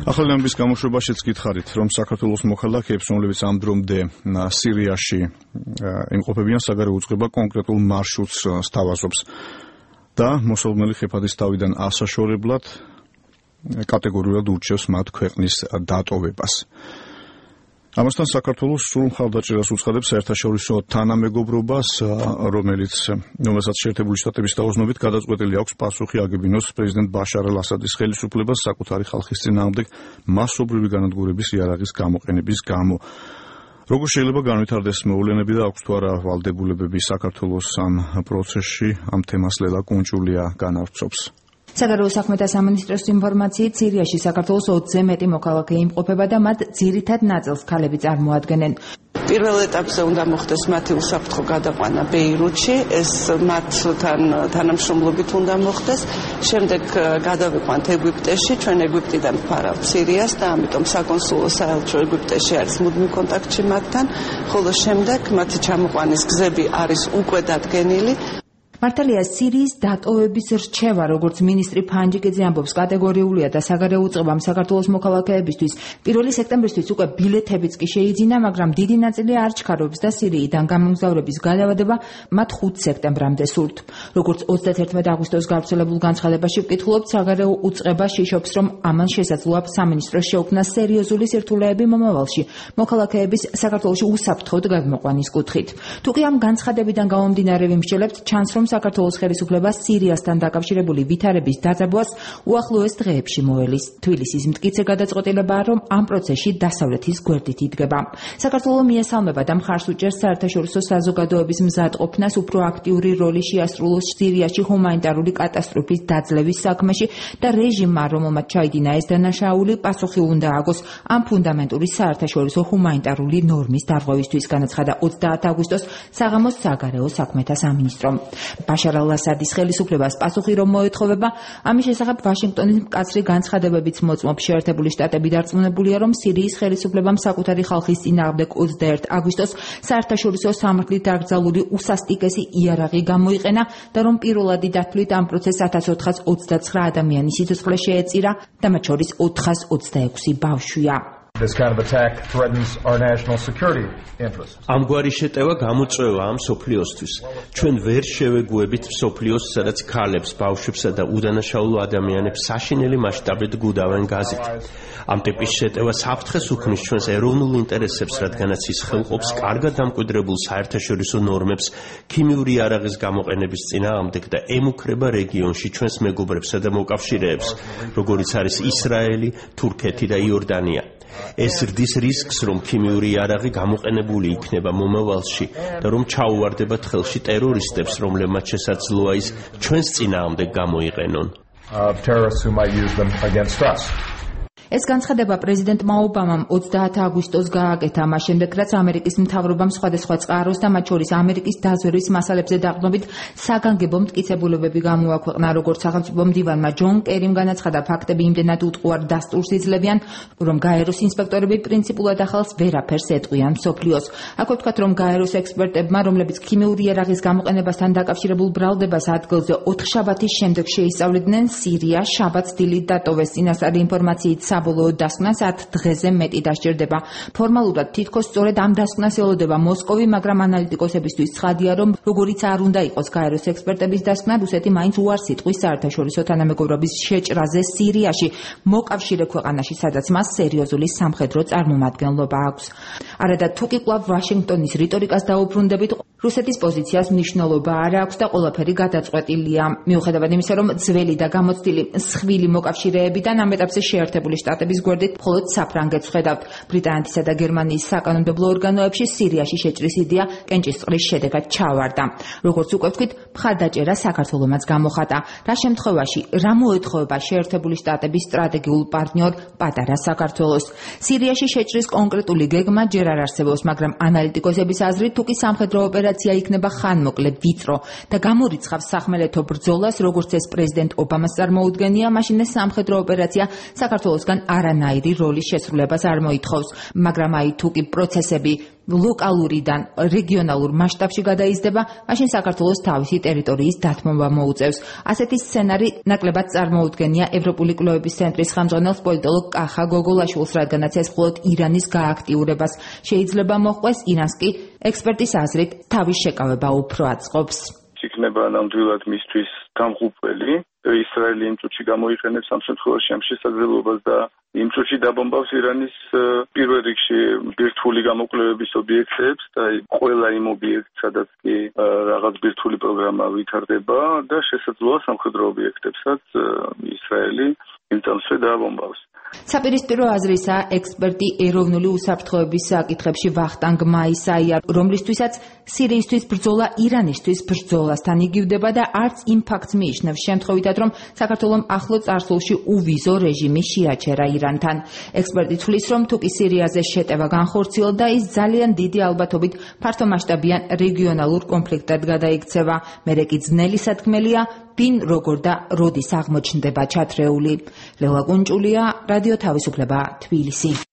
ახალგამების გამოშვებაშიც გითხარით, რომ საქართველოს მოქალაქეებს, რომლებიც ამ დრომდე სირიაში იმყოფებიან, საგარეო უწყება კონკრეტულ მარშრუტს სთავაზობს და მოსალოდნელი ხეფადის თავიდან ასაშორებლად კატეგორიულად urჩევს მათ ქვეყნის დატოვებას. ამასთან საქართველოს სრულ მხარდაჭერას უცხადებს საერთაშორისო თანამეგობრობას, რომელსაც შეერთებული შტატების დაუზნობით გადაწყვეტილი აქვს პასუხი აგებინოს პრეზიდენტ ბაშარ ალ-ასადის ხელისუფლებას საკუთარი ხალხის წინააღმდეგ მასობრივი განადგურების იარაღის გამოყენების გამო. Როგორ შეიძლება განვითარდეს მოვლენები და აქვს თუ არა ვალდებულებები საქართველოს ამ პროცესში, ამ თემას ლელა კუნჭულია განავრცობს. საგარეო საქმეთა სამინისტროს ინფორმაციით, სირიაში საქართველოს 20-ზე მეტი მოქალაქე იმყოფება და მათ ძირითად ნაწილს ქალები წარმოადგენენ. პირველ ეტაპზე უნდა მოხდეს მათი უსაფრთხო გადაყვანა ბეირუთში, ეს მათთან თანამშრომლობით უნდა მოხდეს. შემდეგ გადავიყვანთ ეგვიპტეში, ჩვენ ეგვიპტიდან ვფარავთ სირიას და ამიტომ საკონსულო საელჩო ეგვიპტეში არის მუდმივ კონტაქტში მათთან, ხოლო შემდეგ მათი ჩამოყვანის გზები არის უკვე დადგენილი. მართალია სირიის დატოვების რჩევა, როგორც მინისტრი ფანჯიკიძე ამბობს, კატეგორიულია და საგარეო უწყებამ საქართველოს მოქალაქეებისთვის 1 სექტემბრისთვის უკვე ბილეთებიც კი შეიძინა, მაგრამ დიდი ნაწილი არ ჩქარობს და სირიიდან გამომგზავრების გადავადება მათ 5 სექტემბრამდე სურთ. როგორც 31 აგვისტოს გავრცელებულ განცხადებაში ვკითხულობთ, საგარეო უწყება შიშობს, რომ ამან შესაძლოა სამინისტროს შეუქმნა სერიოზული სირთულეები მომავალში მოქალაქეების საქართველოში უსაფრთხოდ გადმოყვანის კუთხით. თუკი ამ განცხადებიდან გამომდინარე ვიმსჯელებთ, ჩანს რომ საქართველოს ხელისუფლება სირიასთან დაკავშირებული ვითარების დაძაბვას უახლოეს დღეებში მოელის. თბილისის მტკიცე გადაწყვეტილებაა, რომ ამ პროცესში დასავლეთის გვერდით იდგება. საქართველო მიესალმება და მხარს უჭერს საერთაშორისო საზოგადოების მზადყოფნას უფრო აქტიური როლი შეასრულოს სირიაში ჰუმანიტარული კატასტროფის დაძლევის საქმეში და რეჟიმმა, რომელმაც ჩაიდინა ეს დანაშაული, პასუხი უნდა აგოს ამ ფუნდამენტური საერთაშორისო ჰუმანიტარული ნორმის დარღვევისთვის, განაცხადა 30 აგვისტოს საღამოს საგარეო საქმეთა სამინისტრომ. ბაშარ ალ-ასადის ხელისუფლებას პასუხი რომ მოეთხოვება, ამის შესახებ ვაშინგტონის მკაცრი განცხადებებიც მოწმობს. შეერთებული შტატები დარწმუნებულია, რომ სირიის ხელისუფლებამ საკუთარი ხალხის წინააღმდეგ 21 აგვისტოს საერთაშორისო სამართლით დაკრძალული უსასტიკესი იარაღი გამოიყენა და რომ პირველადი დათვლით ამ პროცესს 1429 ადამიანის სიცოცხლე შეეწირა და მათ შორის 426 ბავშვია. This kind of attack threatens our national security interests. ამგვარი შეტევა გამოწვევა ამ სოფლიოსთვის. ჩვენ ვერ შევეგუებით სოფლიოს, სადაც ქალებს, ბავშვებსა და უდანაშაულო ადამიანებს საშინელი მასშტაბით გუდავენ გაზით. ამ ტიპის შეტევა საფრთხეს უქმნის ჩვენს ეროვნულ ინტერესებს, რადგანაც ის ხელყოფს კარგად დამკვიდრებულ საერთაშორისო ნორმებს ქიმიური იარაღის გამოყენების წინააღმდეგ და ემუქრება რეგიონში ჩვენს მეგობრებსა და მოკავშირეებს, როგორიც არის ისრაელი, თურქეთი და იორდანია. ეს ზრდის რისკს, რომ ქიმიური იარაღი გამოყენებული იქნება მომავალში და რომ ჩაუვარდებათ ხელში ტერორისტებს, რომლებმაც შესაძლოა ის ჩვენს წინააღმდეგ გამოიყენონ. Terrorists who might use them against us. ეს განცხადება პრეზიდენტმა ობამამ 30 აგვისტოს გააკეთა, მას შემდეგ რაც ამერიკის მთავრობამ სხვადასხვა წყაროს და მათ შორის ამერიკის დაზვერვის მასალებზე დაყრდნობით საგანგებო მტკიცებულებები გამოაქვეყნა. როგორც სახელმწიფო მდივანმა ჯონ კერიმ განაცხადა, ფაქტები იმდენად უტყუარ დასტურს იძლევიან, რომ გაეროს ინსპექტორები პრინციპულად ახალს ვერაფერს ეტყვიან მსოფლიოს. აქვე ვთქვათ, რომ გაეროს ექსპერტებმა, რომლებიც ქიმიური იარაღის გამოყენებასთან დაკავშირებულ ბრალდებას ადგილზე 4 შაბათის შემდეგ შეისწავლიდნენ, სირია შაბათს დილით დატოვეს. წინასწარი ინფორმაციით საბოლოო დასკვნა 10 დღეზე მეტი დასჭირდება. ფორმალურად თითქოს სწორედ ამ დასკვნას ელოდება მოსკოვი, მაგრამ ანალიტიკოსებისთვის ცხადია, რომ როგორიც არ უნდა იყოს გაეროს ექსპერტების დასკვნა, რუსეთი მაინც უარს იტყვის საერთაშორისო თანამეგობრობის შეჭრაზე სირიაში, მოკავშირე ქვეყანაში, სადაც მას სერიოზული სამხედრო წარმომადგენლობა აქვს. არადა თუკი კვლავ ვაშინგტონის რიტორიკას დაუბრუნდებით, რუსეთის პოზიციას მნიშვნელობა არ აქვს და ყველაფერი გადაწყვეტილია. მიუხედავად იმისა, რომ ძველი და გამოცდილი მსხვილი მოკავშირეებიდან ამ ეტაპზე შეერთებული შტატების გვერდით მხოლოდ საფრანგეთს ხედავთ. ბრიტანეთისა და გერმანიის საკანონმდებლო ორგანოებში სირიაში შეჭრის იდეა კენჭისყრის შედეგად ჩავარდა. როგორც უკვე ვთქვით, მხარდაჭერა საქართველომაც გამოხატა. რა შემთხვევაში, რა მოეთხოვება შეერთებული შტატების სტრატეგიულ პარტნიორ პატარა საქართველოს? სირიაში შეჭრის კონკრეტული გეგმა ჯერ არ არსებობს, მაგრამ ანალიტიკოსების აზრით, თუკი სამხედრო ოპერაცია იქნება ხანმოკლე, ვიწრო და გამორიცხავს სახმელეთო ბრძოლას, როგორც ეს პრეზიდენტ ობამას წარმოუდგენია, მაშინ ეს სამხედრო ოპერაცია საქართველოსგან არანაირი როლის შესრულებას არ მოითხოვს. მაგრამ თუკი პროცესები ლოკალურიდან რეგიონალურ მასშტაბში გადაიზრდება, მაშინ საქართველოს თავისი ტერიტორიის დათმობა მოუწევს. ასეთი სცენარი ნაკლებად წარმოუდგენია ევროპული კვლევების ცენტრის ხელმძღვანელს პოლიტოლოგ კახა გოგოლაშვილს, რადგანაც ეს მხოლოდ ირანის გააქტიურებას შეიძლება მოჰყვეს, ირანს კი ექსპერტის აზრით თავის შეკავება უფრო აწყობს. იქნება ნამდვილად მისთვის გამღუპველი. ისრაელი იმ წუთში გამოიყენებს ამ შემთხვევაში ამ შესაძლებლობას და იმ წუთში დაბომბავს ირანის პირველ რიგში ბირთვული გამოკვლევების ობიექტებს და ყველა იმ ობიექტს, სადაც კი რაღაც ბირთვული პროგრამა ვითარდება და შესაძლოა სამხედრო ობიექტებსაც ისრაელი იმ წამსვე დააბომბავს. საპირისპირო აზრისაა ექსპერტი ეროვნული უსაფრთხოების საკითხებში ვახტანგ მაისაია, რომლისთვისაც სირიისთვის ბრძოლა ირანისთვის ბრძოლასთან იგივდება და არც იმ ფაქტს მიიჩნევს შემთხვევითად, რომ საქართველომ ახლო წარსულში უვიზო რეჟიმი შეაჩერა ირანთან. ექსპერტი თვლის, რომ თუკი სირიაზე შეტევა განხორციელდა, ის ძალიან დიდი ალბათობით ფართომასშტაბიან რეგიონალურ კონფლიქტად გადაიქცევა. მერე კი ძნელი სათქმელია, ვინ როგორ და როდის აღმოჩნდება ჩათრეული. ლელა კუნჭულია, რადიო თავისუფლება, თბილისი.